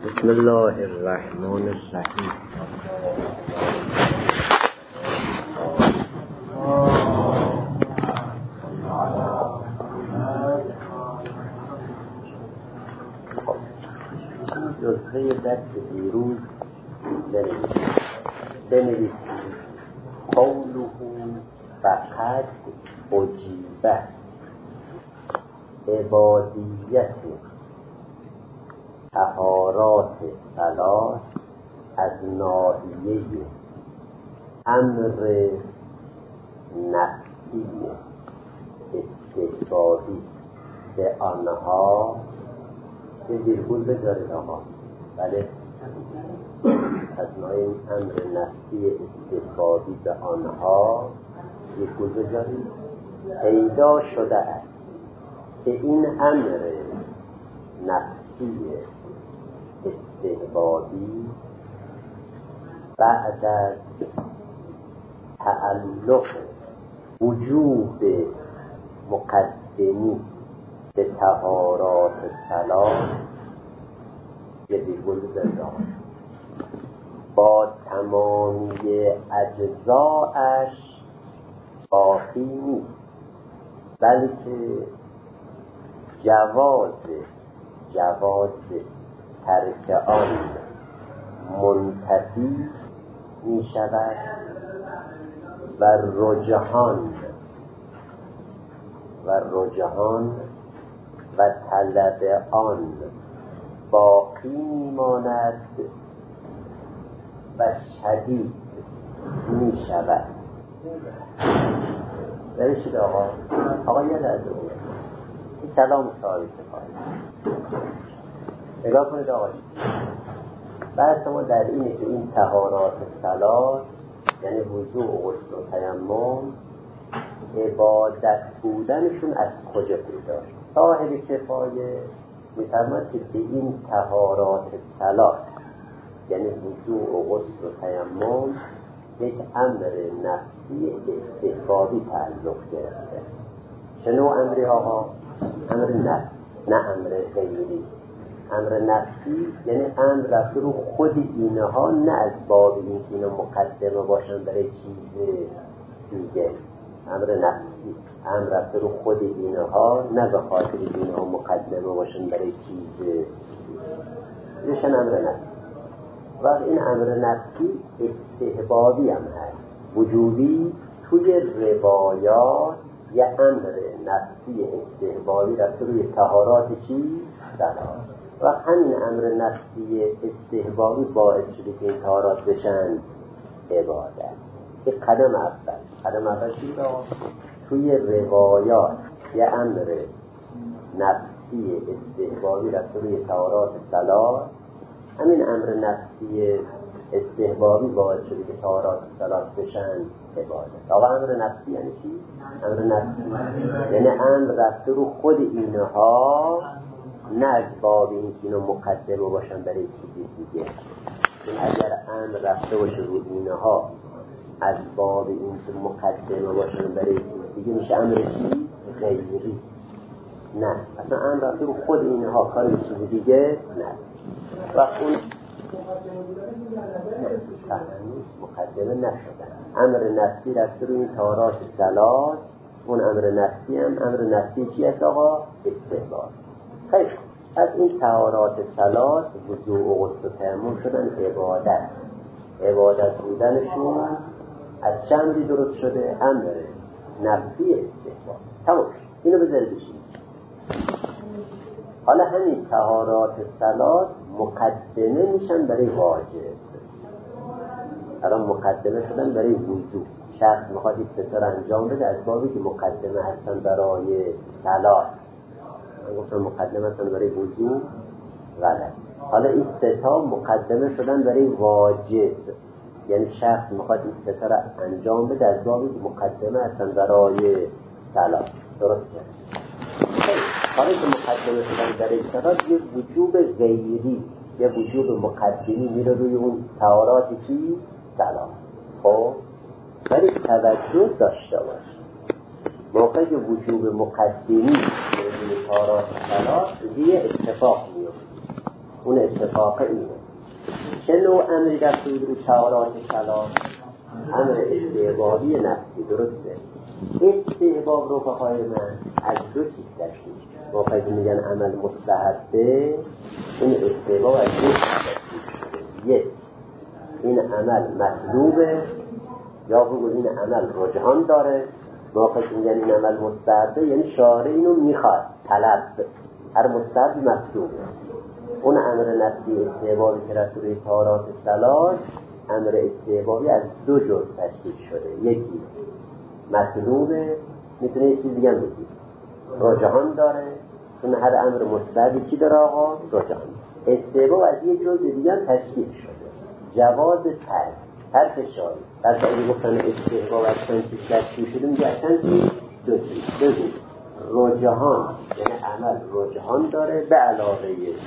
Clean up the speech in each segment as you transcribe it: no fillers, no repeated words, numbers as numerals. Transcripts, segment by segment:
بسم الله الرحمن الرحیم. جزءه درس دیروز بنویسید قوله فقط اجیبه عبادیت طهارات ثلاث از ناحیه امر نفسی استحبابی به آنها به ویرگول بذارید آقا. بله، از ناحیه امر نفسی استحبابی به آنها ویرگول بذارید. پیدا شده است که این امر نفسی استحبابی بعد از تعلق وجوب مقدمی به طهارات ثلاث با تمامی اجزایش باقی نیست، بلکه جواز ترک آن منتفی می شود و رجحان و طلب آن باقی می ماند و شدید می شود. برشید آقا یه لحظه این سلام سوال نگاه کنید آقا. بحث ما در اینه که این طهارات ثلاث یعنی وضوء و غسل و تیمم عبادت بودنشون از کجا پیدا شد. صاحب کفایه می‌فرماید که این طهارات ثلاث یعنی وضوء و غسل و تیمم یک امر نفسی استحبابی تعلق گرفته. چه نوع امری آقا؟ امر نفس، نه امر غیری. امر نفسی یعنی امر رفته رو خود اینها، نه از باب این که اینا مقدمه باشن برای چیز دیگه. امر نفسی امر رفته رو خود اینها، نه به خاطر اینها مقدمه باشن برای چیز دیگه. امر نفسی و این امر نفسی استحبابی هم هست، وجودی. توی روایات یه امر نفسی استحبابی رفته روی طهارات چی؟ ثلاث. و همین امر نفسی استحبابی باعث شده که این طهارات بشن عبادت. این قدم اول چی را؟ توی روایات یه امر نفسی استحبابی رفته روی طهارات ثلاث. همین امر نفسی استحبابی باعث شده که طهارات ثلاث بشن عبادت. آقا امر نفسی یعنی چی؟ امر نفسی یعنی امر رفته رو خود اینها، نه از باب این که اینا مقدمه باشن برای چیزی دیگه. چون اگر امر رفته باشه رو اینها از باب این که مقدمه باشن برای چیزی دیگه، میشه امر چی؟ غیری. نه، اصلا امر رفته رو خود اینها، کاری چیزی دیگه نه. و اون مقدمه نشدن. امر نفسی رفته رو این طهارات ثلاث. اون امر نفسی هم امر نفسی چی است آقا؟ استحباب. خیلی از این طهارات ثلاث وضوء و غسل و تیمم شدن عبادت بودنشون از چه امری درست شده؟ امر نفسی استحباب. تمام. اینو بذارید بشید. حالا همین طهارات ثلاث مقدمه میشن برای واجب. الان مقدمه شدن برای وضوء. شخص میخواد این ستاره انجام بده از بابی که مقدمه هستن برای ثلاث. من گفتم مقدمه هستن برای وضوء، غلط. حالا این ستا مقدمه شدن برای واجب، یعنی شخص میخواد این ستاره انجام بده از بابی که مقدمه هستن برای ثلاث. درسته؟ حالا که مقدمه شدن برای ثلاث یه وجوب غیری، یه وجوب مقدمی میره روی اون طهارات چی؟ ثلاث. خب ولی توجه داشته باش، موقع که وجوب مقدمی روی طهارات ثلاث یه اتفاق میفته. اون اتفاق اینه. چه نوع امری در صدور تعارات کلام؟ امر استحبابی نفسی. درسته؟ استحباب رو بخواه من از دو چیز داشتیم. ما خیلی میگن عمل مستحبه، این استحباب از دو چیز. یک، این عمل مطلوبه، یا بگو این عمل رجحان داره. ما خیلی میگن این عمل مستحبه، یعنی شارع اینو میخواد، طلب. هر مستحبی مطلوبه. اون امر نفسی استحبابی که رسول طهارات ثلاث، امر استحبابی از دو جزء تشکیل شده. یکی مطلوبه، میتونه یه چیز دیگه هم بگید رجحان داره. چون هر امر مستحبی چی داره آقا؟ رجحان. استحباب از یه جزء دیگه هم تشکیل شده، جواز ترک شارع. پس اگه گفتن استحباب از چند چیز تشکیل شده، میگه اصلا دو چیز. بگو رجحان، یعنی عمل رجحان داره به علاوه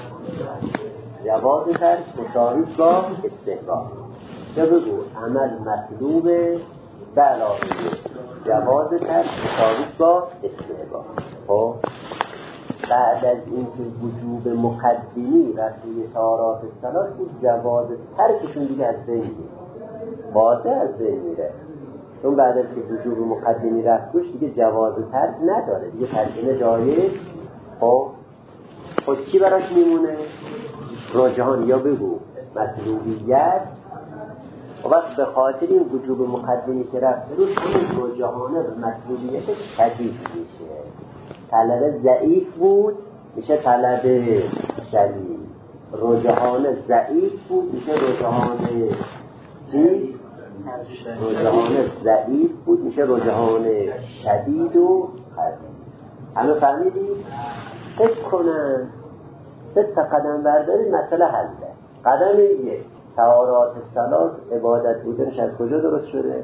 جواز ترک مساوی با استحباب. یا بگو عمل مطلوبه به علاوه جواز ترک مساوی با استحباب. خب بعد از اینکه وجوب مقدمی رسول طهارات ثلاث بود، جواز ترکشون دیگه از بین میره، واضح از بین میره. چون بعد از که وجوب مقدمی رفتوش دیگه جواز ترک نداره، دیگه ترکینه جایز. خب چی براش میمونه؟ رجحان یا بگو مطلوبیت. و وقت به خاطر این وجوب مقدمی که رفته روش، اون رجحانه به مطلوبیت شدید میشه. طلب ضعیف بود میشه طلب شدید، رجحان ضعیف بود میشه رجحان چی؟ رجحان ضعیف بود میشه رجحان شدید و قوی. همه فهمیدید؟ فکر کنن 3 قدم بردارید مسئله حله. قدم 1 طهارات ثلاث عبادت بودنش از کجا درست شده؟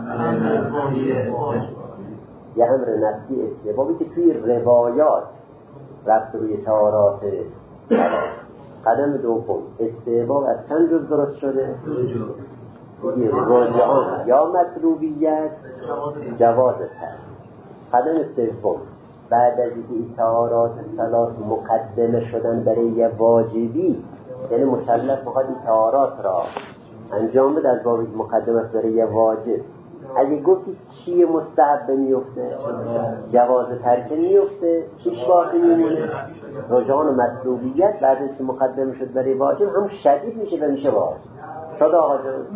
یه امر نفسی استحبابی که توی روایات رفت روی طهارات ثلاث. قدم 2 استحباب از چند جز درست شده؟ رجحان یا مطلوبیت، جواز ترک. قدم 3 بعد از اینکه طهارات ثلاث مقدمه شدن برای یه واجبی، یعنی مکلف میخواد این طهارات را انجام بده از باب مقدمه برای یه واجب. اگه گفتی چیه مستحب میفته؟ جواز ترک میفته. چیش باقی میمونه؟ رجحان و مطلوبیت. بعد از که مقدمه شد برای واجب هم شدید میشه و میشه واجب. شد آقا جان؟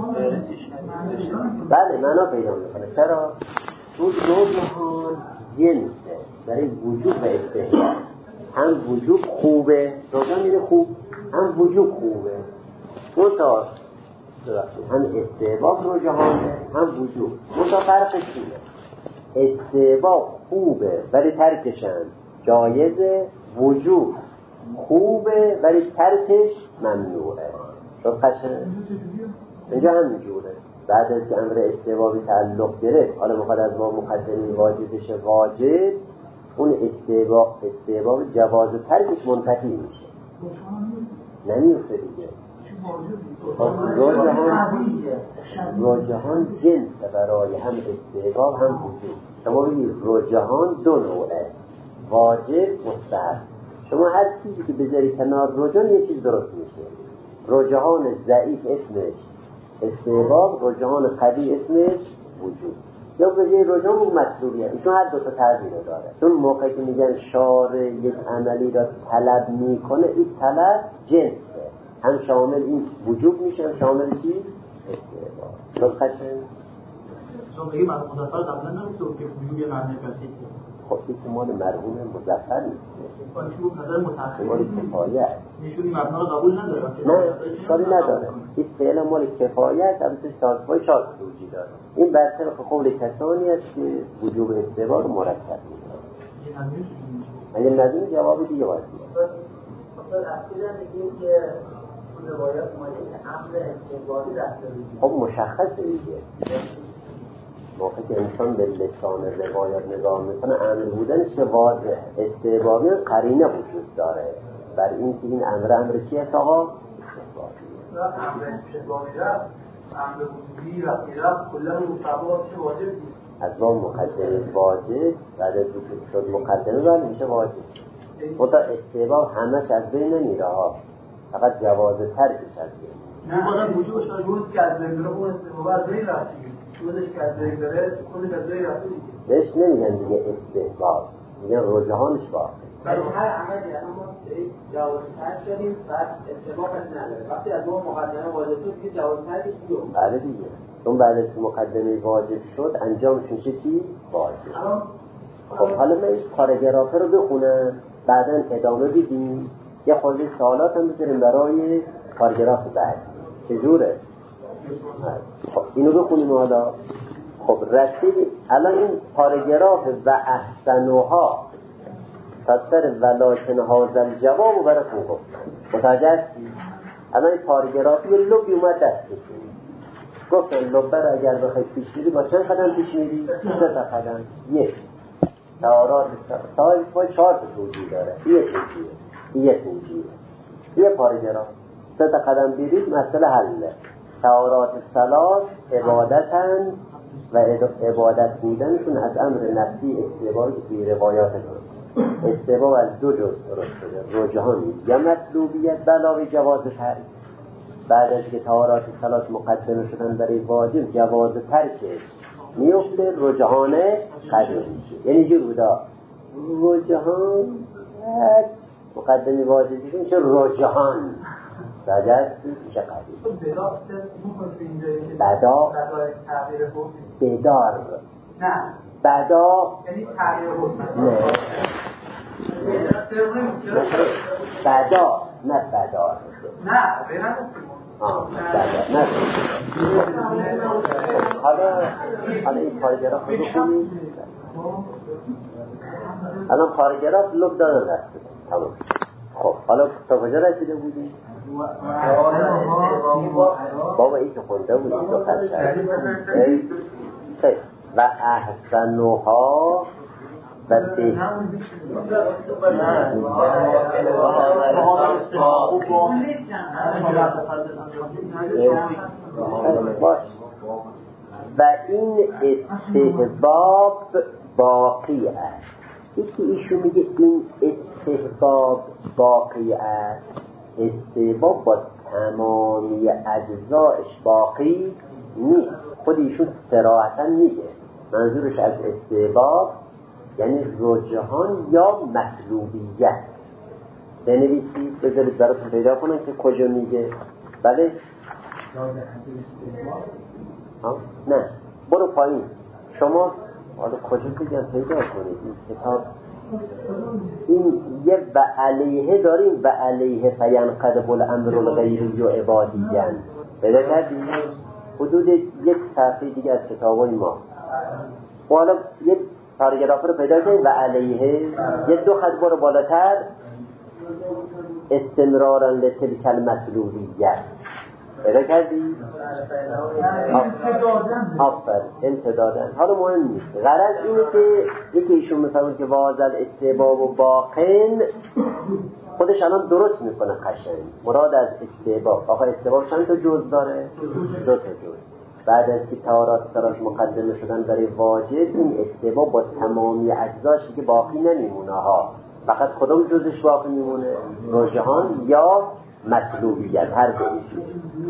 بله معنا پیدا میکنه. چرا؟ اون رجحان جنسه برای وجوب و استحباب. هم وجوب خوبه، رجحان میره خوب، هم وجوب خوبه. منتها هم استحباب رجحانه، هم وجوب. منتها فرقش اینه، استحباب خوبه ولی ترکشن جایزه، وجوب خوبه ولی ترکش ممنوعه. شد قشنگ؟ اینجا هم اینجوره. بعد از که امر استحبابی تعلق گرفت، حالا میخواد از ما مقدمی واجبش واجب، اون استحباب جواز ترکش منتفی میشه، نمیفته دیگه. رجحان جنس برای هم استحباب هم وجوب. شما بگید رجحان 2 نوعه، واجب، مستحب. شما هر چیزی که بذاری کنار رجحان یه چیز درست میشه. رجحان ضعیف اسمش استحباب، رجحان قوی اسمش وجوب. یا بذاری رجحان و مطلوبیت، ایشون هر 2 تا تعبیر داره. چون موقعی که میگن شارع یک عملی را طلب میکنه، این طلب جنسه، هم شامل این وجوب میشه، هم شامل چی؟ استحباب. شد قشنگ؟ چون بگیم از مظفر قبلا نمیشه که وجوب یه معنی کسی. خب این مال مرحوم مظفر نیست، نظر متأخر مال کفایت. نشون این مبنا رو قبول نداره. نه اشکالی نداره. این فعل مال کفایت البته شاذ خروجی داره. این بر طبق قول کسانی است که وجوب استحباب رو مرتب می‌کنه. اگه ندونی جواب دیگه باید بدید. اصلا میگیم که روایات اومده که امر استحبابی رفته. خب مشخصه دیگه. موقعی که انسان به لسان روایات نگاه میکنه، امر بودنش واضح، استحبابی قرینه وجود داره بر این که این امر چی است آقا؟ استحبابی. امر استحبابی رفت، امر وجودی رفت کلا مطابق چه واجب بود. از ما مقدمه واجب، بعد از اینکه شد مقدمه بعد میشه واجب. منتها استحباب همش از بین نمیره ها. فقط جواز ترکش از نه خودم وجودش روز که از بین اون استفاده از بین رفت روزش که از بین داره خودش از بین رفت دیگه بهش نمیگن دیگه استحباب، میگن رجحانش باقی. ولی هر عملی الان ما جواز ترک شدیم بعد استحبابش نداره، وقتی از ما مقدمه واجب شد دیگه جواز ترکش بیوم. بله دیگه، چون بعد از که مقدمه واجب شد انجامش میشه چی؟ واجب. خب حالا من این پاراگرافه رو بخونم بعدا ادامه بدیم، یه خورده سوالات هم بذاریم برای پاراگراف بعد. چجوره؟ خب اینو بخونیم حالا. خب رسیدیم الان این پاراگراف و احسنوها تاثر ولکن هازل جواب رو براتون گفت. متوجه هستی؟ الان این پاراگرافی لبی اومد دستش گفتن لبه رو اگر بخوای پیش میری با چند قدم پیش میری؟ 3 قدم. یک تعارات با 4 توجیه داره. یه توجیه یه پاراگراف 3 قدم برید مسئله حله. تعارات ثلاث عبادتن و عبادت بودنشون از امر نفسی استحبابی که توی روایات داره. استحباب از 2 جز درست شده، رجحانی یا مطلوبیت به علاوه جواز ترک. بعد از که تعارات ثلاث مقدمه شدن برای واجب جواز ترکش میفته، رجحانه قدر میشه. یعنی جور بودا رجحان مقدمه واجب شدن میشه رجحان بعد میشه قدر. بدا بدار نه بدا یعنی تغییر حکم نه بدا نه بدار نه بینم بدا نه. حالا این پاراگراف رو بخونیم. الان پاراگراف لب دادن دسته تمام. خب حالا تا کجا رسیده بودیم؟ بابا این که خونده بودیم دو خیلی و احسنوها و و این استحباب باقی است. یکی ایشون میگه این استحباب باقی است. استحباب با تمامی اجزایش باقی نیست. خود ایشون صراحتا میگه منظورش از استحباب یعنی رجحان یا مطلوبیت. بنویسید بذارید براتون پیدا کنم که کجا میگه. بله نه برو پایین شما حالا کجا بگم پیدا کنید این کتاب. این یه و علیه داریم و علیه فینقدح الامر الغیری و عبادیان پیدا کردیم حدود 1 صفحه دیگه از کتابای ما. حالا یه پاراگراف رو پیدا کنید و علیه یه 2 خط برو بالاتر استمرارا لتلک المطلوبیت پیدا کردی؟ امتدادن. حالا مهم نیست. غرض اینه که یکی ایشون مثلا که واضل استحباب و باقین خودش الان درست میکنه قشنگ. مراد از استحباب آقا استحباب چند تا جز داره؟ 2 تا جز. بعد از که تعارات ثلاث مقدمه شدن برای واجب این استحباب با تمامی اجزاش که باقی نمیمونه ها. فقط کدوم جزش باقی میمونه؟ رجحان یا مطلوبیت هر دویش.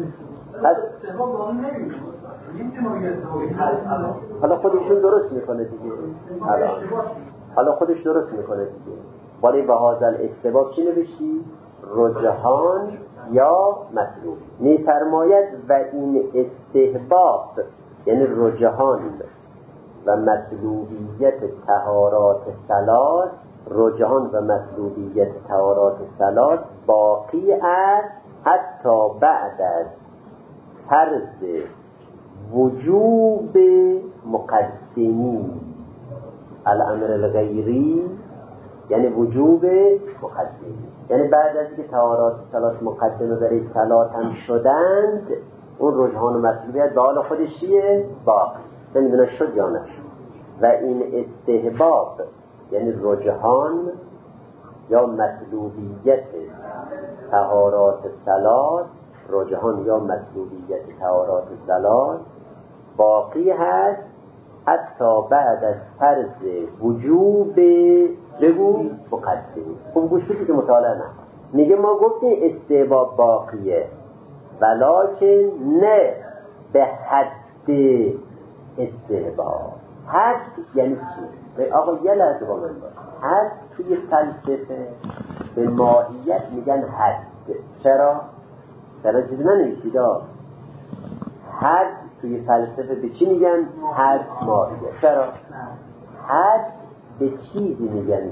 حالا خودشون درست میکنه دیگه. حالا خودش درست میکنه دیگه. ولی به هازل استحباب چی نوشتی؟ رجحان یا مطلوب. میفرماید و این استحباب یعنی رجحان و مطلوبیت طهارات ثلاث، رجحان و مطلوبیت طهارات ثلاث باقی است حتی بعد از فرض وجوب مقدمی الامر الغیری، یعنی وجوب مقدمی، یعنی بعد از که طهارات ثلاث مقدمه برای صلات هم شدند اون رجحان و مطلوبیت به حال خودش چیه؟ باقی. نمیدونه شد یا نشد. و این استحباب یعنی رجحان یا مطلوبیت طهارات ثلاث، رجحان یا مطلوبیت طهارات ثلاث باقی هست حتی بعد از فرض وجوب بگو مقدمی. خب گوش بدید که مطالعه نکن. میگه ما گفتیم استحباب باقیه، ولکن نه به حد استحباب. حد یعنی چی؟ آقا یه لحظه با من باش. حد توی فلسفه به ماهیت میگن حد. چرا چیزی ننویسید. حد توی فلسفه به چی میگن؟ حد ماهیت. چرا؟ حد به چیزی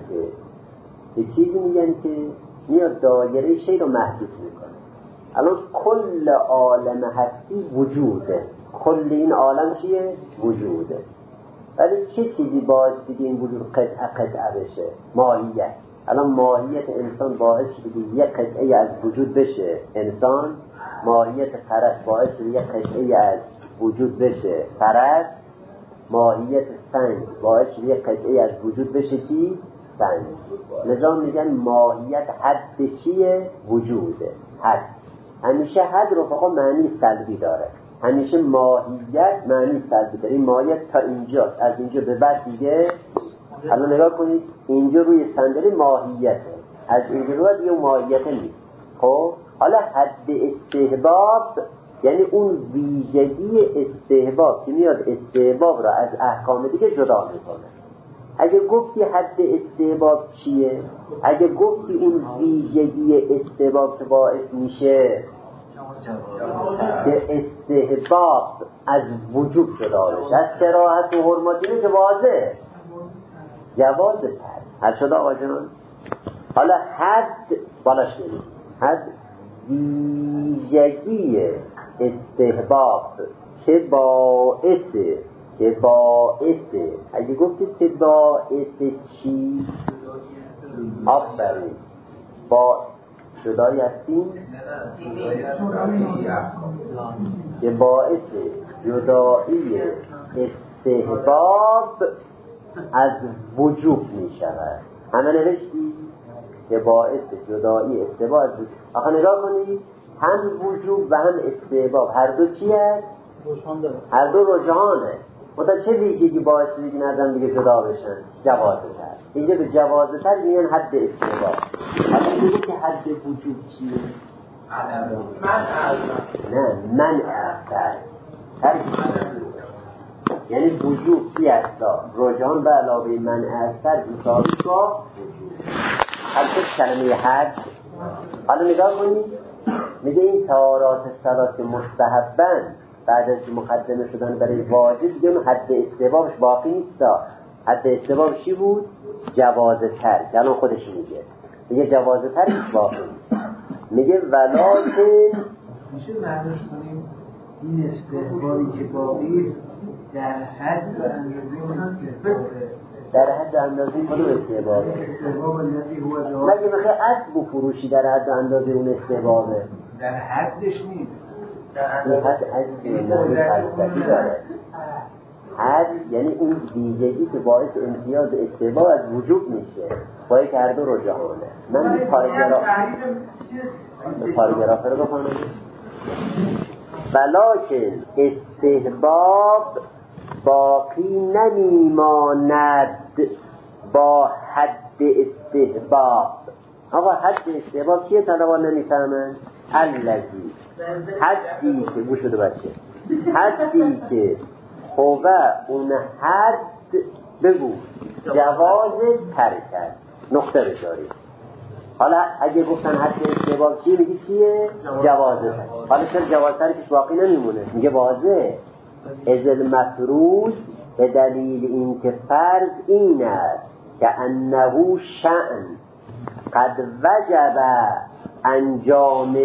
میگن که میاد دایره شی رو محدود میکنه. الان کل عالم هستی وجوده، کل این عالم چیه؟ وجوده. ولی چه چیزی باعث دیگه این وجود قطعه بشه؟ ماهیت. الان ماهیت انسان باعث شده یک قطعه از وجود بشه انسان، ماهیت فرس باعث شده یک قطعه از وجود بشه فرس، ماهیت سنگ باعث شده یک قطعه از وجود بشه چی؟ سنگ. نظام میگن ماهیت حد چیه؟ وجوده. حد همیشه حد رفقا معنی سلبی داره، همیشه ماهیت معنی سلبی داره. این ماهیت تا اینجا، از اینجا به بعد دیگه الان نگاه کنید اینجا روی صندلی ماهیته، از اینجا رو دیگه ماهیت نیست. خب حالا حد استحباب یعنی اون ویژگی استحباب که میاد استحباب را از احکام دیگه جدا میکنه. اگه گفتی حد استحباب چیه؟ اگه گفتی اون ویژگی استحباب که باعث میشه که استحباب از وجود جدا بشه، از کراهت و حرمتی که واضحه جواز تر حد شده آقا جان. حالا حد بالاش کنید، حد ویژگی استحباب که باعثه اگه گفتید که باعث چی؟ آفرین با جدایی هستیم که باعث جدایی استحباب از وجوب می شود. همه نوشتی که باعث جدایی استحباب از وجوب. آخه نگاه کنید هم وجوب و هم استحباب هر دو چی هست؟ هر دو رجحانه. مثلا چه ویژگی باعث شده که نظرم دیگه جدا بشن؟ جوازه تر. اینجا به جوازه تر میگن حد استحباب. حالا میگه که حد وجوب چیه؟ من افتر یعنی وجوب چی هستا؟ رجحان به علاوه من افتر مساوی با وجوب. حتی کلمه حد حالا نگاه کنید میگه این طهارات صلات مستحبن بعد از مقدمه شدن برای واجب دیگه حد استحبابش باقی نیست. حد استحبابش چی بود؟ جوازه تر. الان خودش میگه جوازه تر نیست باقی نیست. میگه ولکن میشه معنیش کنیم این استحبابی که باقی در حد و اندازه در حد و اندازه کدوم استحبابه؟ مگه بخیر اسب و فروشی در حد و اندازه اون استحبابه؟ در حدش نیست. این حد از فلسفی داره. حد یعنی اون ویژگی که باعث امتیاز استحباب از وجود میشه با یک هر دو رجحانه. من این پاراگراف رو بخونم. ولکن استحباب باقی نمیماند با حد استحباب. آقا حد استحباب چیه؟ طلبا نمیفهمن. الذی حدی که گوش بده بچه، حدی که خوبه اون حد بگو جواز ترک نقطه بذاری. حالا اگه گفتن حد استحباب چیه میگی چیه؟ جوازه. حالا چرا جواز ترکش باقی نمیمونه؟ میگه واضح از المفروض به دلیل این که فرض این است که انه شأن قد وجب انجام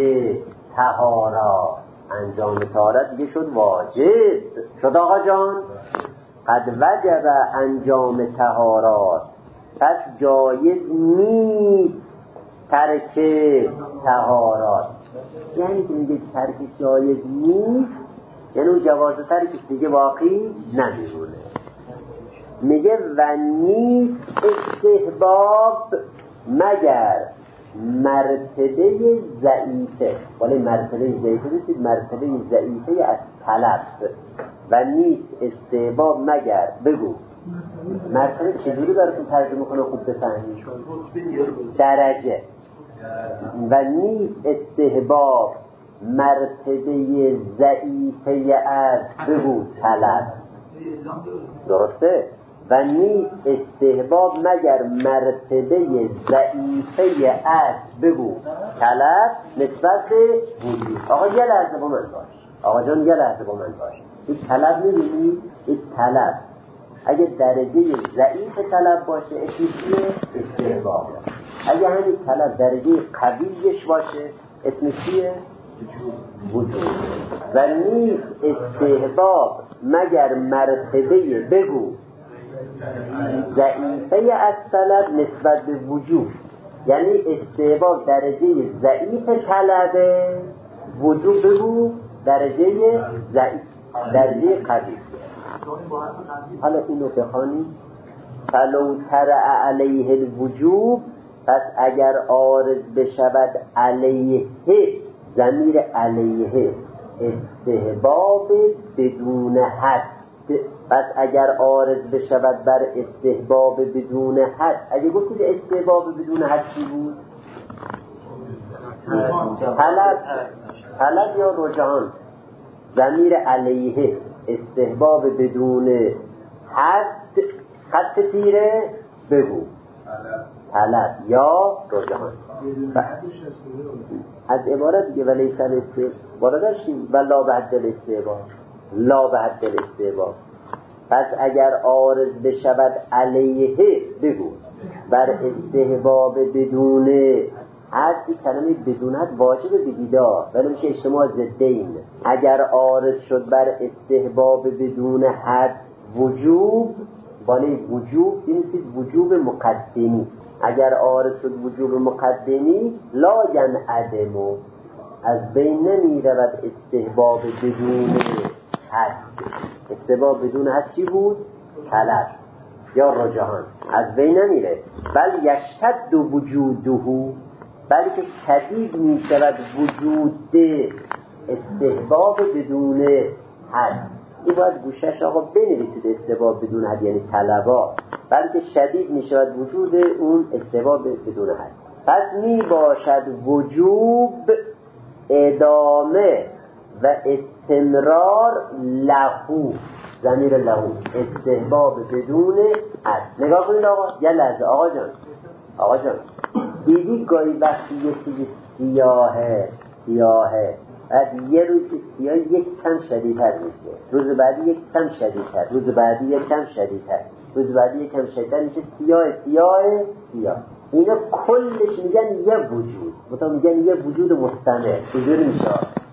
طهارت دیگه شد واجب شد آقا جان. قد وجب انجام طهارت پس جایز نیست ترک طهارت. یعنی که میگه ترکش جایز نیست یعنی اون جواز ترکش دیگه باقی نمیمونه. میگه و نیست استحباب مگر مرتبه ضعیفه. ولی مرتبه ضعیفه نیست، مرتبه ضعیفه از طلب. و نیست استحباب مگر بگو مرتبه چجوری براتون ترجمه کنه خوب بفهمید؟ درجه. و نیز استحباب مرتبه ضعیفه از بگو طلب. درسته؟ و نیز استحباب مگر مرتبه ضعیفه از بگو طلب نسبت به وجود. آقا یه لحظه با من باش، آقا جان یه لحظه با من باش. این طلب می‌بینی؟ این طلب اگه درجه ضعیف طلب باشه اسمش استحباب. اگه همین طلب درجه قویش باشه اسمش چیه؟ وجود. و نیز استحباب مگر مرتبه بگو ضعیفه از طلب نسبت به وجود، یعنی استحباب درجه ضعیف طلبه، وجود بگو درجه ضعیف، درجه قوی. حالا اینو بخوانی فلو ترع علیه الوجوب، پس اگر عارض بشود علیه، ضمیر علیه استحباب بدون حد، پس اگر عارض بشود بر استحباب بدون حد. اگه گفتید استحباب بدون حد چی بود؟ طلب یا رجحان. ضمیر علیه استحباب بدون حد، خط تیره بگو طلب یا رجحان. از عبارت دیگه ولی سن استحباب داشتیم و لا به حد الاستحباب، لا به حد الاستحباب. پس اگر عارض بشود علیه بگو بر استحباب بدون حد. کلمه بدون حد واجب بگیدا ولی میشه اجتماع ضدین. اگر عارض شد بر استحباب بدون حد وجوب، بالای وجوب بنویسید وجوب مقدمی. اگر عارض شد وجوب مقدمی لا ینعدمو، از بین نمی رود استحباب بدون حد. استحباب بدون حد چی بود؟ طلب یا رجحان، از بین نمیره. بل یشتد وجوده، بلکه شدید می شود وجود استحباب بدون حد. این باید گوشش آقا بنویسید استحباب بدون حد یعنی طلبا، بلکه شدید می شود وجود اون استحباب بدون حد. پس می باشد وجوب ادامه و استمرار لهو، ضمیر لهو استحباب بدون حد. نگاه کنید آقا یه لحظه. آقا جان دیدی گاهی وقتی یه چیزی سیاهه بعد یه روز سیاه یک کم شدیدتر میشه، روز بعدی یک کم شدیدتر، روز بعدی یک کم شدیدتر، روز بعدی یک کم شدیدتر میشه سیاه. اینا کلش میگن یه وجود، مثلا میگن یه وجود مستمر. چجوری میشه؟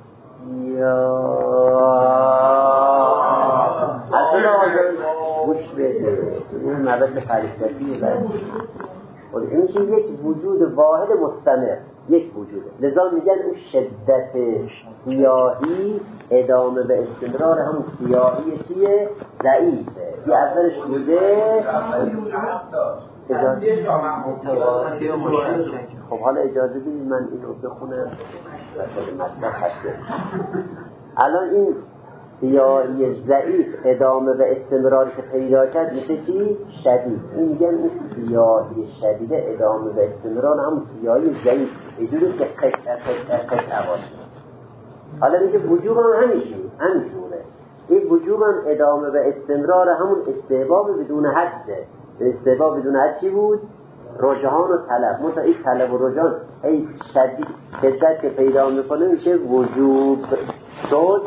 اصلا گوش بده، این مبحث فلسفیه. این میشه یک وجود واحد مستمر، یک وجوده. لذا میگن اون شدت سیاهی ادامه به استمرار همون سیاهی چیه؟ ضعیفه. یه اولش بوده خب حالا اجازه بدید من اینو بخونم الان این سیاهی ضعیف ادامه و استمراری که پیدا کرد میشه چی؟ شدید. این میگن این سیاهی شدیده ادامه و استمرار همون سیاهی ضعیف اینجوری که قطعه باشه. حالا میگه وجوب هم همینجوره. این وجوب هم ادامه و استمرار همون استحباب بدون حده. استحباب بدون حد چی بود؟ رجحان و طلب. مثلا این طلب و رجحان ای شدید شدت که پیدا میکنه میشه وجوب شد.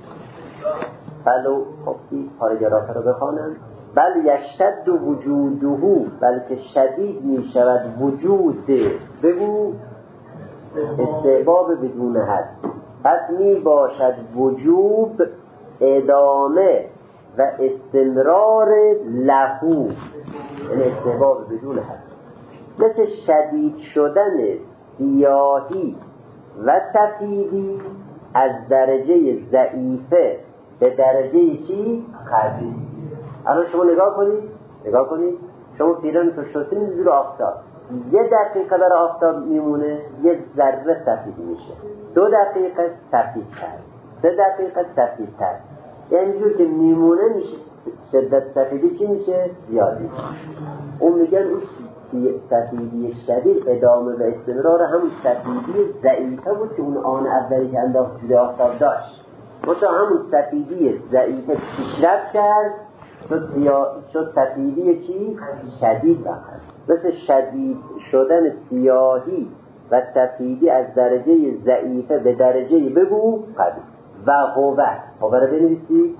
بلو خبتی پاراگراف رو بخوانم. بل یشتد وجوده، بلکه شدید می شود وجود بگو استحباب بدون حد. پس می باشد وجوب ادامه و استمرار لهو، یعنی استحباب بدون حد. مثل شدید شدن سیاهی و سفیدی از درجه ضعیفه به درجه چی؟ قوی. الان شما نگاه کنید شما پیرن تو شسته می‌ذاری زیر آفتاب، یه دقیقه در آفتاب میمونه یه ذره سفید میشه، 2 دقیقه سفیدتر، 3 دقیقه سفیدتر، اینجور که میمونه میشه شدت سفیدی چی میشه؟ زیاد میشه. اون میگن اون سفیدی شدید ادامه و استمرار همون سفیدی ضعیفه بود که اون آن اولی که انداخت جلوی آفتاب داشت. مثلا همون سفیدی ضعیفه پیشرفت کرد شد سفیدی چی؟ شدید بخشد. مثل شدید شدن سیاهی و سفیدی از درجه ضعیفه به درجه بگو قوی. و هوه رو بنویسید.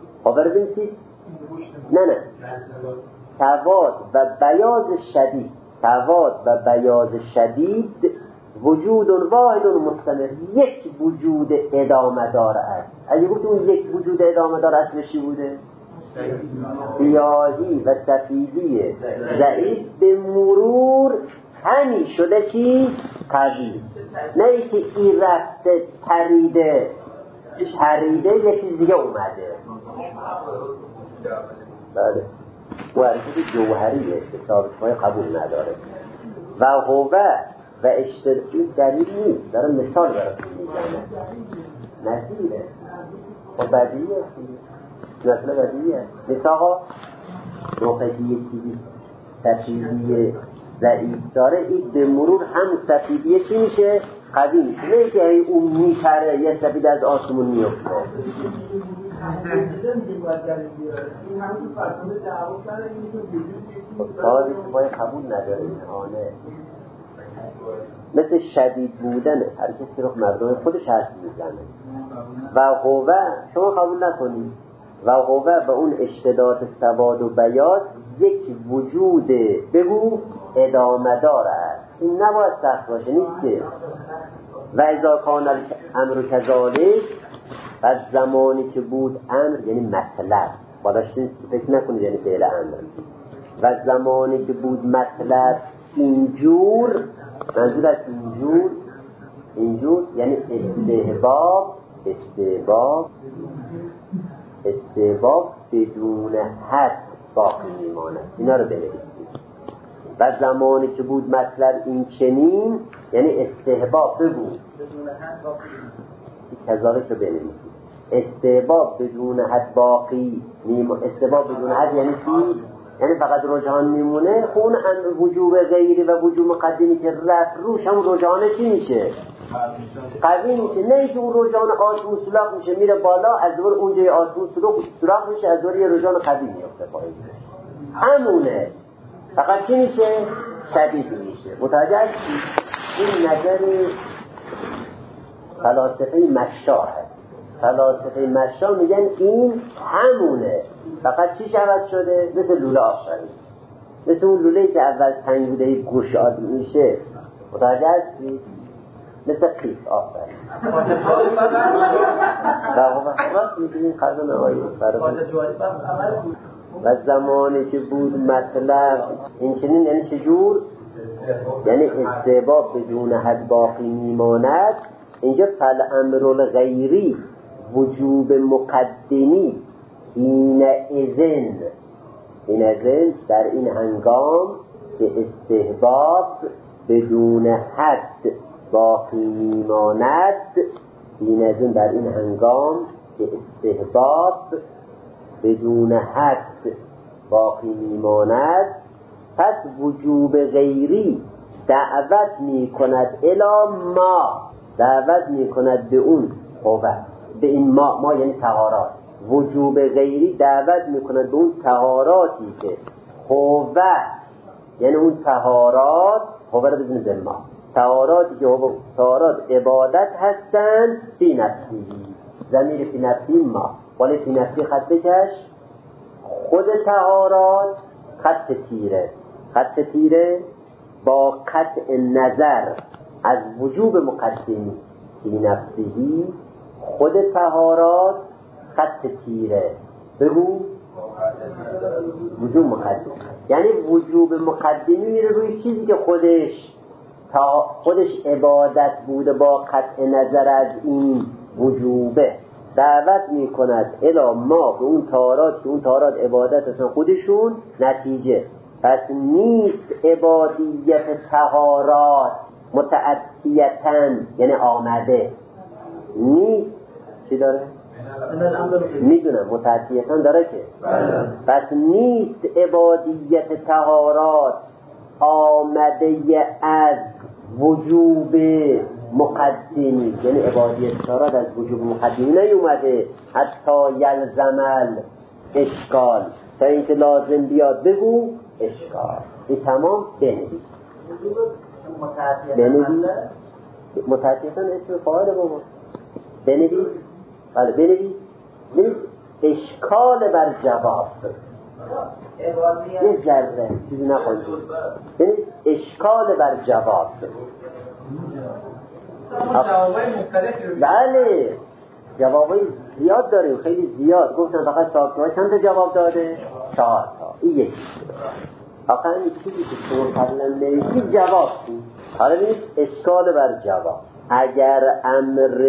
نه سواد و بیاض شدید. سواد و بیاض شدید وجود واحد مستمر، یک وجود ادامه دار است. اگه گفت اون یک وجود ادامه دار اصلش چی بوده؟ سیاهی و سفیدی ضعیف به مرور همین شده چی؟ قوی. نه اینکه این رفته پریده یه چیز دیگه اومده. بله و حرکت جوهریه که ثابت‌های قبول نداره. و هوه و اشتراکی دلیل نیست، داره مثال براتون میزنه. نظیره و بدیه مثل بدیه. مثل آقا موقعی یه چیزی سفیدی ضعیف داره، این به مرور هم سفیدیه چی میشه؟ قوی میشه. نه که اون میپره یه سفید از آسمون میفته. استادی که باید قبول نداره آنه مثل شدید بودن هر کسی رو مردم خودش حرف میزنه. و قوه شما قبول نکنید. و قوه به اون اشتداد سواد و بیاض یک وجود بگو ادامه داره. این نباید سخت باشه، نیست که و اذا کان الامر کذالک، از زمانی که بود امر یعنی مطلب بالاشتین فکر نکنید یعنی فعل امر، و زمانی که بود مطلب اینجور، منظور از اینجور یعنی استحباب بدون حد باقی میماند. اینا رو بنویسید. و زمانی که بود مطلب این چنین یعنی استحباب بگو کذالک رو بنویسید. استحباب بدون حد باقی استحباب بدون حد یعنی چی؟ یعنی فقط رجحان میمونه. خون وجوب غیری و وجوب مقدمی که رفت روش هم رجحانه چی میشه؟ قوی میشه. نه اینکه اون رجحان آسمون سلاخ میشه میره بالا، از دور اونجای آسمون سلاخ میشه، از دور یه رجحان قوی میفته پایین. همونه فقط چی میشه؟ شدید میشه. متوجه هستی؟ این نظر فلاسفه مشا هست. فلاسفه مشا میگن این همونه، فقط چی شود شده؟ مثل لوله آفرین، مثل اون لوله‌ای که اول تنگ بوده گشاد میشه. متوجه هستی؟ مثل قیف آفرین. راست میتونین خرد نهایی و زمانی که بود مطلب این چنین یعنی چجور؟ یعنی استحباب بدون حد باقی میماند. اینجا فالامر الغیری وجوب مقدمی این اذن در این هنگام که استحباب بدون حد باقی میماند. این اذن در این هنگام که استحباب بدون حد باقی میماند. پس وجوب غیری دعوت میکند الی ما، دعوت میکند به اون قوه، به این ما یعنی طهارات. وجوب غیری دعوت میکند به اون طهاراتی که قوه یعنی اون طهارات، قوه رو بزنید ما، طهاراتی که طهارات عبادت هستند. فی نفسی، ضمیر فی نفسی ما، ولی فی نفسی خط بکش. خود طهارات خط تیره با قطع نظر از وجوب مقدمی فی نفسی. خود طهارات خط تیره بگو وجوب مقدمی، یعنی وجوب مقدمی میره روی چیزی که خودش عبادت بوده با قطع نظر از این وجوبه. دعوت میکند الی ما به اون طهارات که اون طهارات عبادت هستن خودشون. نتیجه پس نیست عبادیت طهارات متعدیتن یعنی آمده نیست. چی داره؟ میدونم متعدیتن داره که پس نیست عبادیت طهارات آمده از وجوب مقدمی، یعنی عبادی استارات از وجوب مقدمی نیومده حتی یلزمل اشکال، تا اینکه لازم بیاد بگو اشکال. این تمام بنویس. متعطیتاً اسم فاعل بابا بنویس. بله بنویس. اشکال بر جواب یه ذره چیزی نخوندی. اشکال بر جواب. بله جوابای زیاد داریم، خیلی زیاد. گفتن فقط ساکن‌ها چند تا جواب داده؟ 4 تا. این یکی آخر این چیزی که شما قبلا نویسید جواب بود. حالا ببینید اشکال بر جواب. اگر امر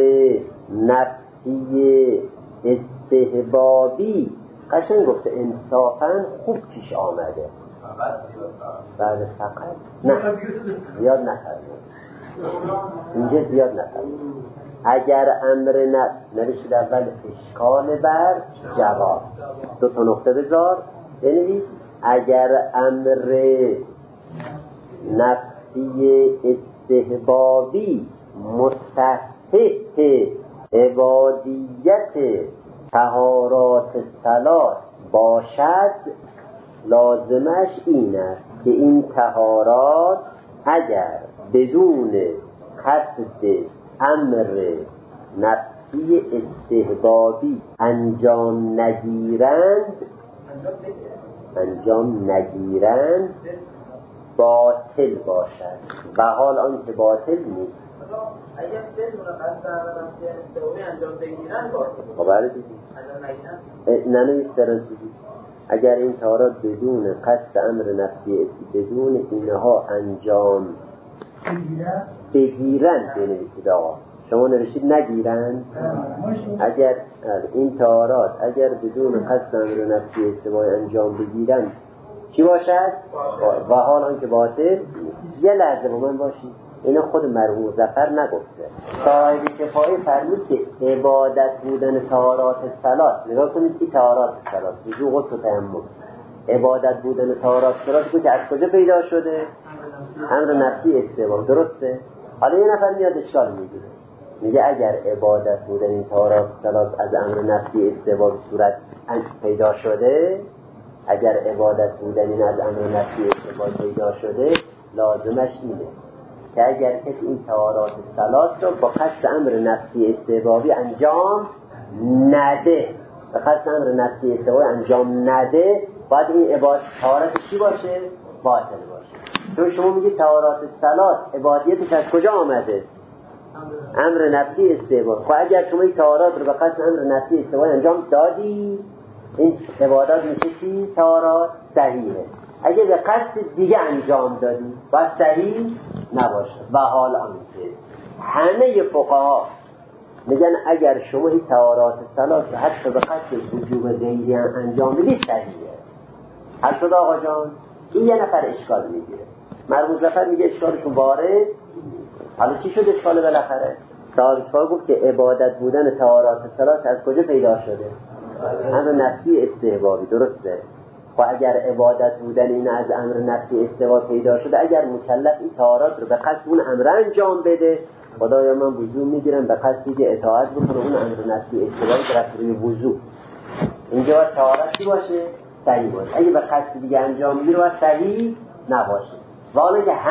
نفسی استحبابی، قشنگ گفته انصافاً خوب پیش آمده. بله فقط نه زیاد نفرمید اینجا، زیاد نفرمید. اگر امر نوشید اول اشکال بر جواب، 2 تا نقطه بذار بنویس. اگر امر نفسی استحبابی مستحق عبادیت طهارات صلات باشد، لازمش این است که این طهارات اگر بدون قصد امر نفسی استحبابی انجام نگیرند باطل باشد، و حال آن که باطل نیست. اگر بدون قصد امر نفسی استحبابی انجام بگیرند باطل. خب بله دیدی ننویس درن دیدی. اگر این طهارات بدون قصد امر نفسی، بدون اینها انجام بگیرند بنویسید. آقا شما نوشید نگیرند. اگر این طهارات اگر بدون قصد امر نفسی استحبابی انجام بگیرند چی باشد؟ و حال آن که باطل. یه لحظه با من باشید، اینا خود مرحوم ظفر نگفته. صاحب کفایه فرمود که عبادت بودن طهارات صلات، نگاه کنید که طهارات صلات وضو غسل و تیمم، عبادت بودن طهارات صلات که از کجا پیدا شده؟ امر نفسی استحباب. درسته؟ حالا یه نفر میاد اشکال میگیره، میگه اگر عبادت بودن این طهارات صلات از امر نفسی استحباب صورت پیدا شده، اگر عبادت بودن این از امر نفسی استحباب پیدا شده، لازمش اینه که اگر کسی این طهارات صلات رو با قصد امر نفسی استحبابی انجام نده، با قصد امر نفسی استحبابی انجام نده، باید این عبادت طهارت چی باشه؟ باطل باشه. چون شما میگید طهارات صلات عبادیتش از کجا آمده؟ امر نفسی استحباب. خب اگر شما این طهارات رو با قصد امر نفسی استحبابی انجام دادی، این عبادت میشه چی؟ طهارات صحیحه. اگه به قصد دیگه انجام دادی باید صحیح نباشه. و حال آنکه همه فقها میگن اگر شما این طهارات صلات رو حتی به قصد وجوب غیری انجام بدی صحیحه. حل شد آقا جان؟ این یه نفر اشکال میگیره. مرحوم ظفر میگه اشکالشون وارد. حالا چی شد اشکال بالاخره؟ صاحب گفت که عبادت بودن طهارات صلات از کجا پیدا شده؟ امر نفسی استحبابی. درسته؟ و اگر عبادت بودن این از امر نفسی استحباب پیدا شده، اگر مکلف این طهارات رو به قصد اون امر انجام بده، خدایا من وضو میگیرم به قصدی که اطاعت بکنه اون امر نفسی استحبابی طرف روی وضو، اینجا باید طهارت چی باشه؟ صحیح باشه. اگه به قصد دیگه انجام میگیره باید صحیح نباشه. والا که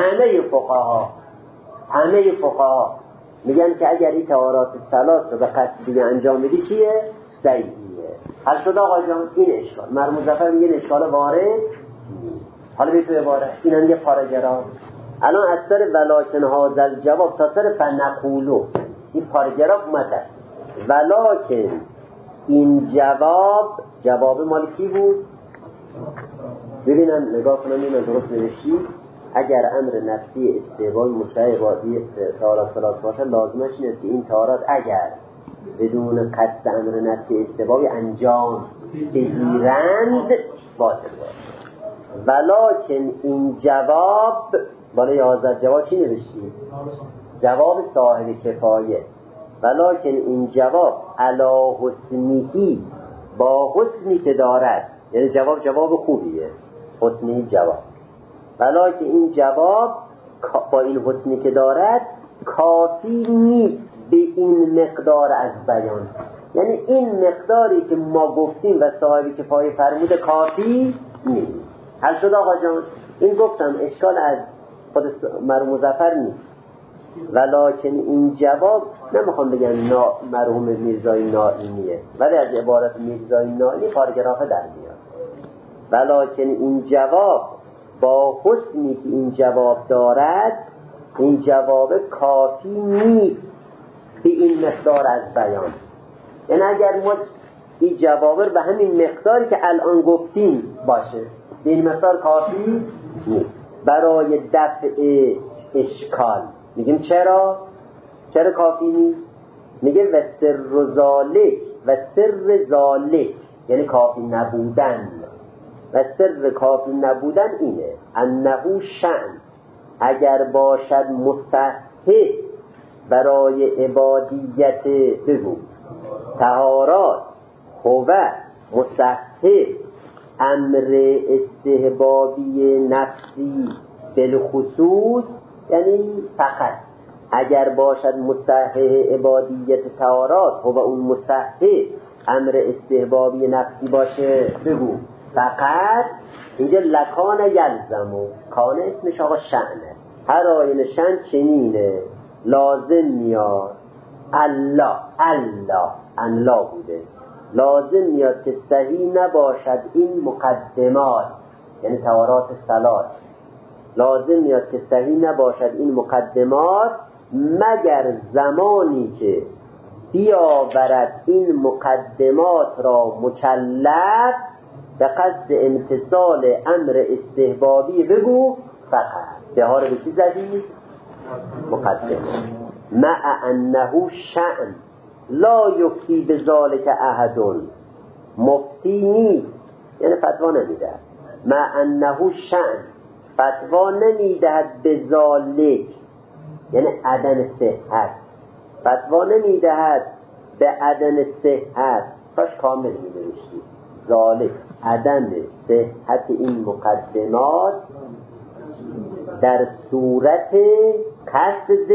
همه فقها میگن که اگر این طهارات صلات رو به قصد دیگه انجام بدی چیه؟ صحیحیه. حل شد آقا جان؟ این اشکال مرحوم ظفر میگه اشکال وارد. حالا به تو عبارت این هم یه پاراگراف. الان از سر ولکن هذا جواب تا سر فنقولو این پاراگراف اومده. ولکن این جواب مال کی بود؟ ببینم نگاه کنم اینم درست نوشتی. اگر امر نفسی استحباب مشابه طهارات صلات باشه، لازمش اینه که این طهارات اگر بدون قصد امر نفسی استحبابی انجام بگیرند باطل باشه. ولکن این جواب بالا 11 جواب چی نوشتی؟ جواب صاحب کفایه. ولکن این جواب علی حسنی، با حسنی که دارد، یعنی جواب خوبیه، حسنی جواب ولی که این جواب با این حسنی که دارد کافی نیست به این مقدار از بیان. یعنی این مقداری که ما گفتیم و صاحبی که پای فرموده کافی نیست. حل شد آقا جان؟ این گفتم اشکال از خود مرحوم مظفر نیست، ولیکن این جواب نمیخوام بگم مرحوم میرزایی نائینیه، ولی از عبارت میرزایی نائینی پاراگرافه در میاد. ولیکن این جواب با حسنی که این جواب دارد، این جواب کافی نیست به این مقدار از بیان. یعنی اگر ما این جواب به همین مقداری که الان گفتیم باشه، به این مقدار کافی نیست برای دفع اشکال. میگیم چرا کافی نیست؟ میگه و سر ذالک، و سر ذالک یعنی کافی نبودن، و سر کافی نبودن اینه انه شأن، اگر باشد مستحق برای عبادیت بگو طهارات، هو مستحق امر استحبابی نفسی بالخصوص، یعنی فقط اگر باشد مستحق عبادیت طهارات و اون مستحق امر استحبابی نفسی باشه بگو فقط، اینجا لکان یلزمو، کانه اسمش آقا شأنه، هر آین شأن چنینه لازم میاد الله بوده، لازم میاد که صحیح نباشد این مقدمات، یعنی طهارات صلات، لازم میاد که صحیح نباشد این مقدمات مگر زمانی که بیاورد این مقدمات را مکلف به قصد امتثال امر استحبابی بگو فقط. به ها رو به چی زدی؟ مقدمات. مع انه شأن لا یفتی بذالک احد، مفتی نیست یعنی فتوا نمیده. مع انه شأن فتوا نمیدهد به ذالک یعنی عدم صحت، فتوا نمیدهد به عدم صحت، کاش کامل می‌نوشتی ذالک عدم صحت این مقدمات در صورت قصد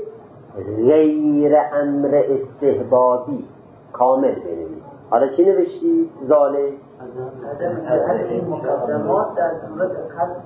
غیر امر استحبابی، کامل بنویس. حالا چی نوشتی؟ ذالک این مقدمات در صورت قصد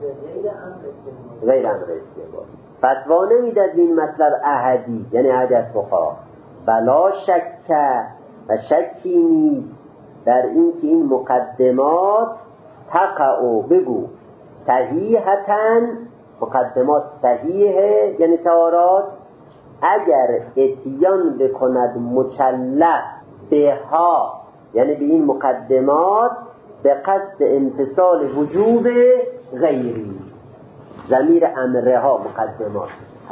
غیر امر استحبابی. فتوا نمیدد این مطلب احدی یعنی احد از فقها، بلا شک و شکی نیست در این که این مقدمات تقع بگو صحیحتاً، مقدمات صحیحه یعنی طهارات، اگر اتیان بکند مکلف به ها یعنی به این مقدمات به قصد امتثال وجوب غیری، ضمیر امره ها مقدمات.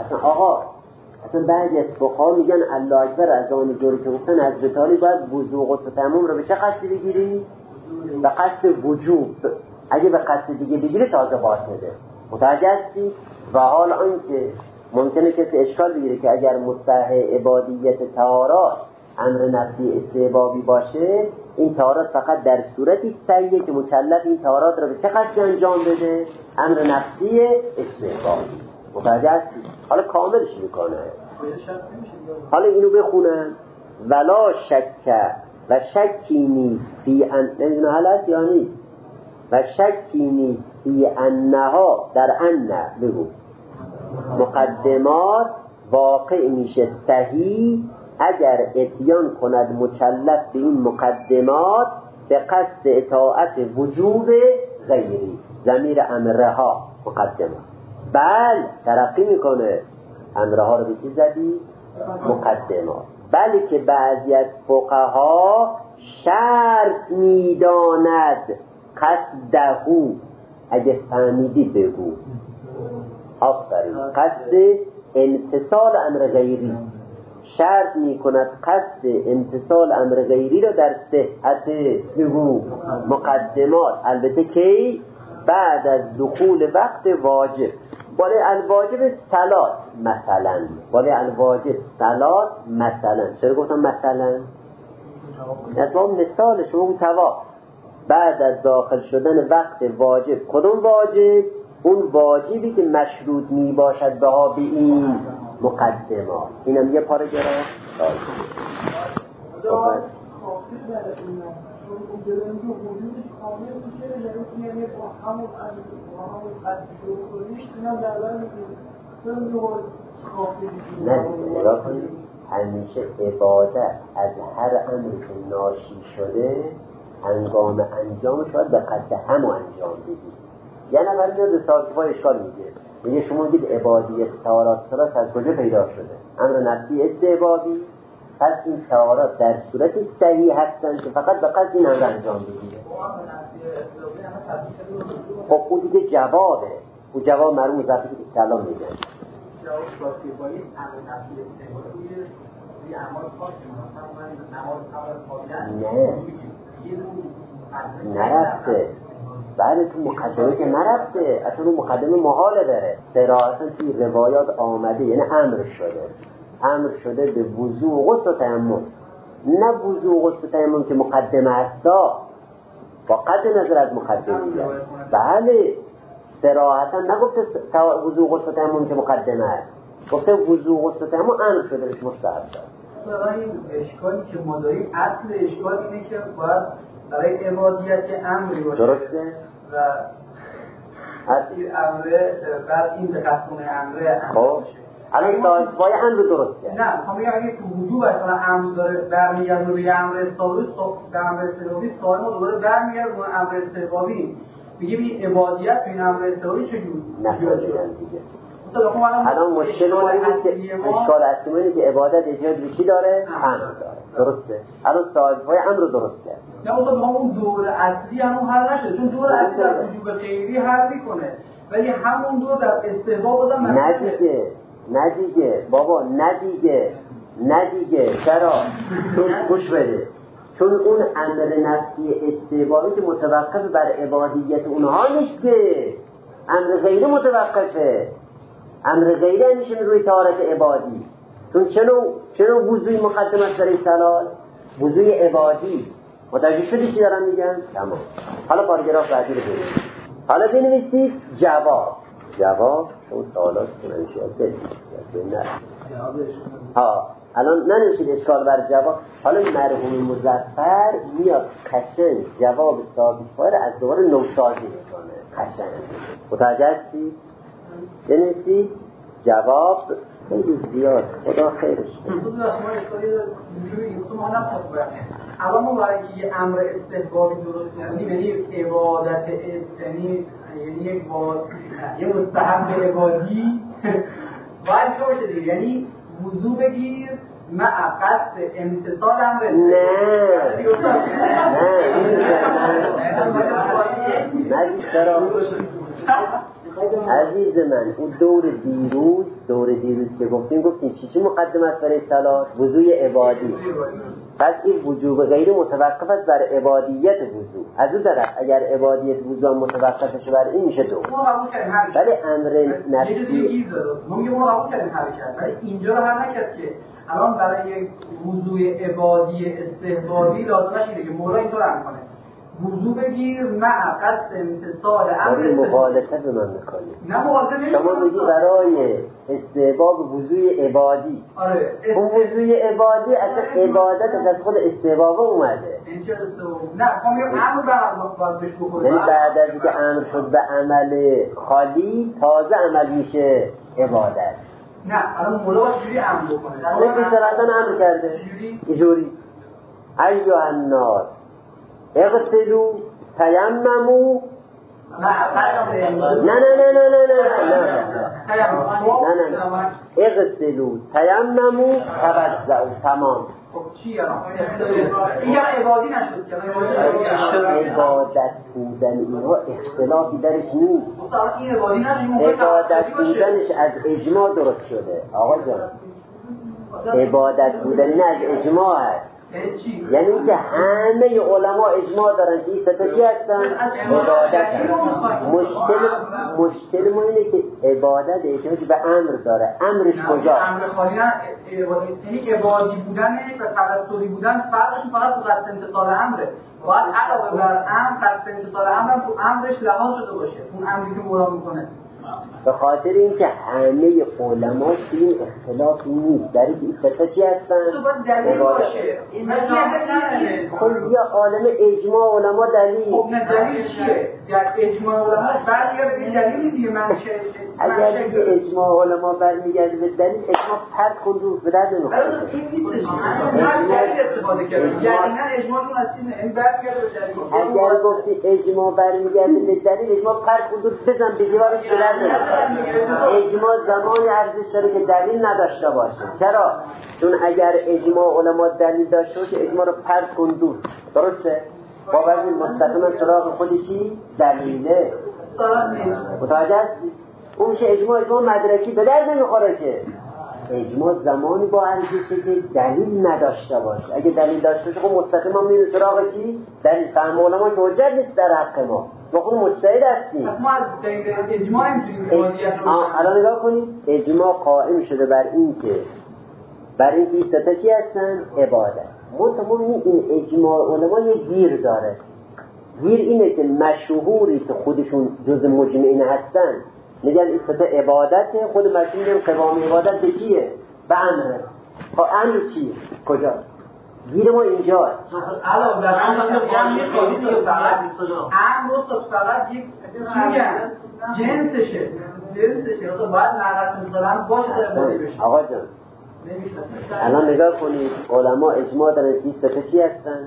اصلا بعضی از فقها میگن الله اکبر از آن جوری که گفتن از بتالی باید وضو و تیمم رو به چه قصدی بگیری؟ به قصد وجوب. اگه به قصد دیگه بگیری تازه باطله. متوجه هستی؟ و حال آنکه ممکنه کسی اشکال بگیره که اگر مستحق عبادیت طهارات امر نفسی استحبابی باشه، این طهارات فقط در صورتی صحیحه که مکلف این طهارات رو به چه قصدی انجام بده؟ امر نفسی استحبابی. متوجه هستی؟ حالا کاملش میکنه. حالا اینو بخونن ولا شک و شکی نیست فی ان، نمیدونه حال هست یا نیست؟ و شکی نیست فی انها در انه بگو مقدمات واقع میشه صحیح اگر اتیان کند مکلف به این مقدمات به قصد اطاعت وجوب غیری، ضمیر امره ها مقدمات. بل ترقی میکنه امره ها رو به چی زدی؟ مقدمات. بلی که بعضی از فقها شرط میداند قصدهو، اگه فهمیدی بگو آفرین، قصد امتثال امر غیری، شرط میکند قصد امتثال امر غیری را در صحت بگو مقدمات، البته کی؟ بعد از دخول وقت واجب. ولی الواجب صلات مثلا، ولی الواجب صلات مثلا. چرا گفتم مثلا؟ اصلا مثال شما اون تواف بعد از داخل شدن وقت واجب، کدوم واجب؟ اون واجبی که مشروط می باشد بها به این مقدمات. اینم یه پاراگراف نه نگاه کنید، همیشه عبادت از هر امری که ناشی شده هنگام انجامش باید به قد هم انجام بدید. یه نفر میاد به سازفای اشکال میگه شما میگید عبادیت طهارات از کجا پیدا شده؟ امر نفسی استحبابی، پس این طهارات در صورت صحیح هستن که فقط به قصد این امر انجام بدید. خب اون دیگه جوابه، اون جواب مرموم مضافی که سلام میگن نه نرفته. بله تو مقدمه که نرفته، اصلا اون مقدمه محاله داره. صراحتا توی روایات آمده، یعنی امر شده به وضوء و غسل و تیمم، نه وضوء و غسل و تیمم که مقدمه هستا با قطع نظر از مقدمه. بله صراحتا نگفته وضوء و غسل و تیمم که مقدمه است، گفته وضوء و غسل و تیمم امر شده بهش مستحب است. این اشکالی که ما داریم، اصل اشکال اینه که باید برای عبادیت امری باشه. درسته؟ و این امره بعد این به قسمونه امره خب الان صاحبای امر درسته. نه خب میگم اگه تو وجوب اصلا امر داره برمیگرده به امر استحبابی، به امر استحبابی سوال ما دوباره برمیگرده به امر استحبابی، میگیم این عبادیت به این امر استحبابی چجوری؟ الان مشکل اون اینه که اشکال اصلی اینه که عبادت اجازه چی داره؟ امر داره. درسته؟ الان صاحبای امر رو درست کرد. نه اون دور اصلی همون حل نشده، چون دور اصلی در وجوب غیری حل میکنه، ولی همون دور در استحباب بودن نه دیگه بابا نه دیگه چرا؟ چون گوش بده، چون اون امر نفسی استحبابی که متوقف بر عبادیت اونها نیست که امر غیری متوقفه. امر غیری همیشه روی طهارت عبادی. چون چنو وضوی مقدم است برای صلات؟ وضوی عبادی. متوجه شدی چی دارم میگم؟ تمام. حالا پاراگراف بعدی رو ببینید. حالا بنویسید جواب اون سوالات که من شاید بدید. نه. الان ننوشید اشکال بر جواب. حالا مرحوم مظفر میاد قشنگ جواب ثابت فاعل از دوباره نوسازی میکنه. قشنگ. متوجه هستید؟ بنویسید جواب خیلی زیاد، خدا خیرش الان ما برای که یه امر استحبابی درست کنیم، یعنی عبادت یعنی یه مستحب عبادی باید چه باشه دیگه؟ یعنی وضو بگیر مع قصد امتصال امر عزیز من اون دور دیروز که گفتیم چی مقدم است برای صلات؟ وضوی عبادی. پس این وجوب غیر متوقف است بر عبادیت وضو. از اون طرف اگر عبادیت وضو متوقفش بر این میشه دو. ولی امر نفسی ما قبول کردیم حرکت، ولی اینجا رو هر نکرد که الان برای وضوی عبادی استحبابی لازم نشه که مولا اینطور هم کنه وضو بگیر مع قصد امتصال امر. مخالفت به من میکنی. نه مخالفت نمیکنی. شما میگی برای استحباب وضوی عبادی. آره. اون وضوی عبادی اصلا عبادت از خود استحباب اومده. نه میگم امر باید بهش بخوره. یعنی بعد از اینکه امر شد به عمل خالی تازه عمل میشه عبادت. نه الان مولا باید چجوری امر بکنه؟ نه بی‌صلاحاً امر کرده. چجوری؟ ایها الناس اغسلوا تیمموا. نه اغسلوا تیمموا توضؤا. تمام. خب چی این عبادی نشد که عبادت بودن اینها اختلافی درش نیست. این عبادی نشد. عبادت بودنش از اجماع درست شده آقا جان. عبادت بودن این از اجماع هست. یعنی اینکه همه علما اجماع دارن که این ستا چی هستن؟ عبادت هستن. مشکل ما اینه که عبادت احتیاج به امر داره. امرش کجا؟ امر خالی نه، یعنی عبادی بودن و تقصدی بودن فرقش فقط تو قصد امتصال امره. باید علاوه بر امر قصد امتصال امر تو امرش لحاظ شده باشه، اون امری که مراد میکنه. به خاطر اینکه همه علما این اختلاف نیست در این ستا چی هستن؟ عبادت. خب یا عالم اجماع علما دلیل. خب نه دلیل چیه؟ در اجماع علما برمیگرده به دلیل دیگه منشه. اگر دیگه اجماع علما برمیگرده به دلیل، اجماع پرد خودروز به درد نمیخوره. این نیستش. من دلیل استفاده کردم. یعنی اجماعتون اصلی این برمیگرده به دلیل. اگر گفتی اجماع برمیگرده به دلیل، اجماع پرد خودروز بزن به دیوارش به درد نمیخوره. اجماع زمانی ارزش داره که دلیل نداشته باشه. چرا؟ چون اگر اجماع علما دلیل داشته باشه، اجماع رو پرد کن دور. درسته؟ باور مستقیما سراغ خودشی دلیله. متوجه هستی؟ اون میشه اجماع مدرکی به درد نمیخوره که. اجماع زمانی با ارزشه که دلیل نداشته باشه. اگه دلیل داشته باشه خب مستقیما میره سراغ چی؟ دلیل. فهم علما که حجت نیست در حق ما. ما خود مجتهد هستیم. ما از اجماع الان نگاه کنید، اجماع قائم شده بر این که این ستا چی هستن؟ عبادت. مطمئنی این اجماع علما یه گیر داره. گیر اینه که مشهوری که خودشون جز مجمعین هستن میگن این ستا عبادته، خود مشهور میگن قوام عبادت به چیه؟ به امره. خب امر چیه؟ کجا؟ گیر ما اینجاست. علاوه بر امر فقط یک جنسشه. باید نقص مثلا باشه. آقا جان الان نگاه کنید، علما اجماع دارن که ستا چی هستن؟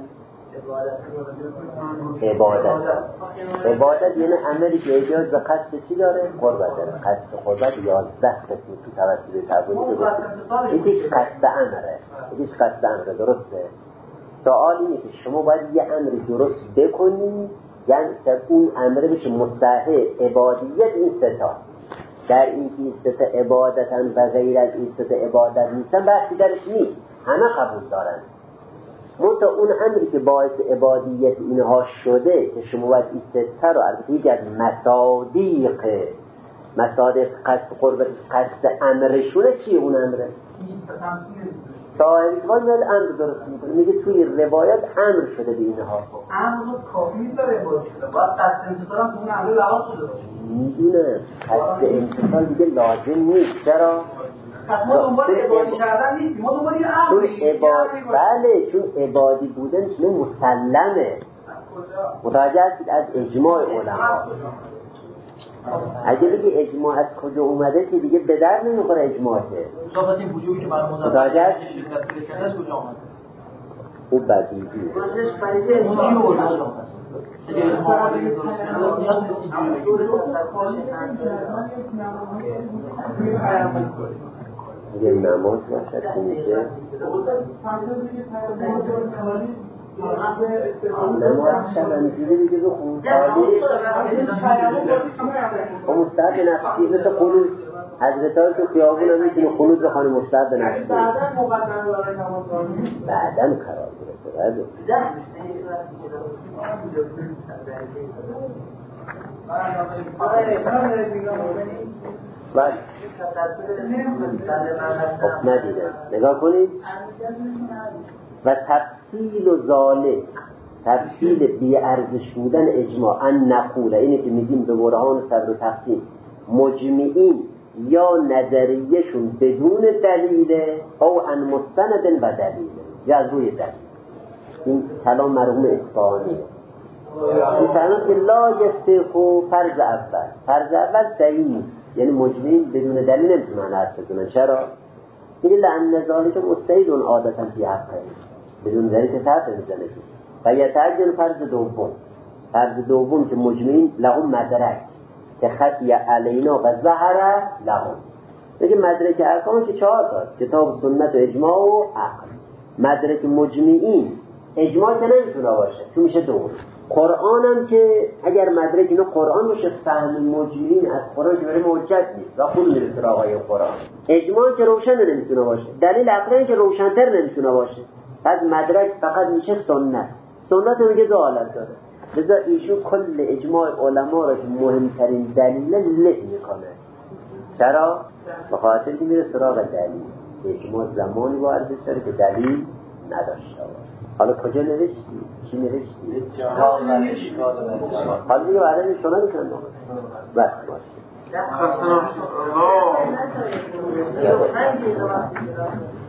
عبادت یعنی عملی که اجازه به قصد چی داره؟ قربت داره. قصد قربت 11 قسم تو توسط تعبدی که یکیش قصد امره، یکیش قصد امره. درسته؟ سوال اینه که شما باید یه امری درست بکنی، یعنی اون امره بشه مستحق عبادیت این ستا. در این ستا عبادتن و غیر از این ستا عبادت نیستن بحثی درش نیست، همه قبول دارن. منتها اون امری که باعث عبادیت اینها شده که شما باید این ستا رو، البته یکی از مصادیق قصد قربت قصد امرشونه چیه اون امره؟ صاحب اقبال میاد امر درست میکنه، میگه توی روایت امر شده به اینها. امر کافی نیست برای عبادت شده، باید قصد امتصال هم تو اون امر لحاظ شده باشه. میدونه قصد امتصال دیگه لازم نیست. چرا؟ ما دنبال عبادی کردن نیستیم، ما دنبال یه امری. بله، چون عبادی بودن چون مسلمه. متوجه هستید از اجماع علما. اگه بگی اجماع از کجا اومده که دیگه به درد نمیخوره اجماع که. شما این وجودی که برای متوجه هست؟ از کجا اومده؟ خوب بدیدی. اگه نماز باشد که میشه نماز شب همینجوری دیگه رو خونسالی و مستعد نفسی مثل خلوص حضرت ها تو خیابون هم میتونه خلوص بخوانه مستعد نفسی بعدم قرار گرفته. بله خب ندیدم. نگاه کنید و تفصیل و ظالم، تفصیل بی ارزش بودن اجماع ان نقوله، اینه که میگیم به برهان صدر و تقسیم مجمعین یا نظریهشون بدون دلیل او ان مستند و دلیل یا از روی دلیل. این کلام مرحوم اصفهانی میفرماید که لا یستحق فرض اول صحیح، یعنی مجمعین بدون دلیل نمیتونن حرف بزنن. چرا؟ این لعن ذالک مستحیل عادتا فی حقه، بدون دلیل که حرف نمیزنه. و یتعجل فرض دوم که مجمعین لهم مدرک که خطی علینا و ظهر لهم، بگه مدرک احکام که 4 تاست، کتاب سنت و اجماع و عقل. مدرک مجمعین اجماع که نمیتونه باشه چون میشه دور. قرآن هم که اگر مدرک اینو قرآن باشه، فهم مجمعین از قرآن که برای حجت نیست و خود میره سراغ قرآن. اجماع که روشن نمیتونه باشه، دلیل عقلی که روشن‌تر نمیتونه باشه. از مدرک فقط میشه سنت. سنت میگه دو حالت داره. لذا ایشون کل اجماع علما را که مهمترین دلیل له میکنه. چرا؟ به خاطر که میره سراغ دلیل. اجماع زمانی با ارزش داره که دلیل نداشته باشه. حالا کجا نوشتی؟ چی نوشتی؟ حالا دیگه بعدا شما میکنم بس باشه.